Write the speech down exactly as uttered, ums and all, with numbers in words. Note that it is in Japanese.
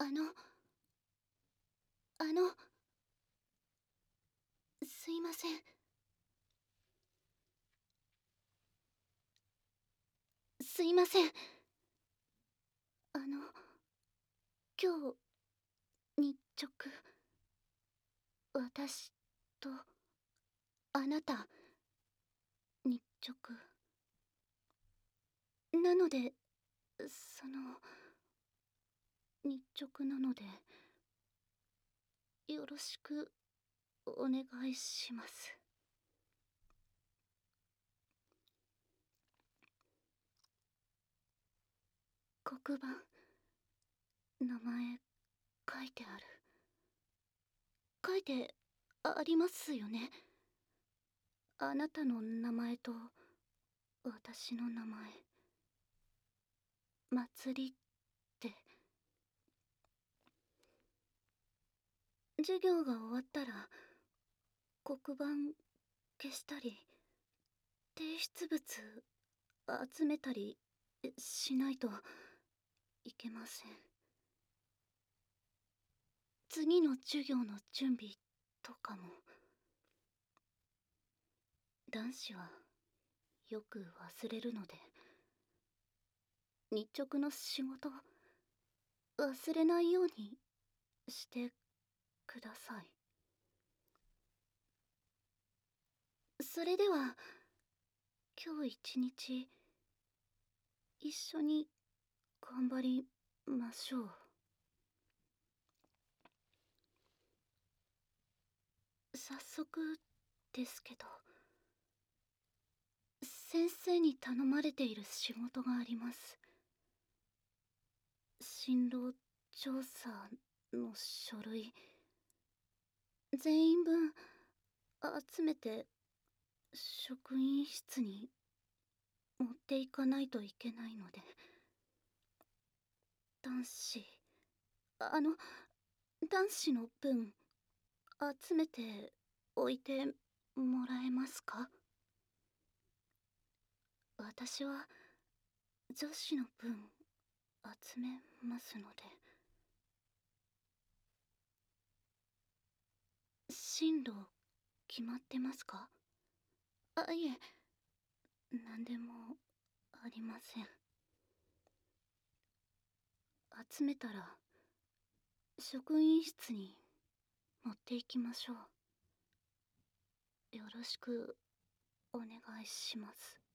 あのあのすいません。すいません。あの今日日直、私とあなた日直なので、その日直なのでよろしくお願いします。黒板、名前書いてある。書いてありますよね。あなたの名前と私の名前、まつりって。授業が終わったら黒板消したり提出物集めたりしないといけません。次の授業の準備とかも。男子はよく忘れるので、日直の仕事忘れないようにしてください。それでは今日一日一緒に頑張りましょう。早速ですけど、先生に頼まれている仕事があります。進路調査の書類全員分集めて職員室に持っていかないといけないので。男子あの男子の分集めておいてもらえますか？私は女子の分集めますので。進路決まってますか？あ、いえ、何でもありません。集めたら職員室に持っていきましょう。よろしくお願いします。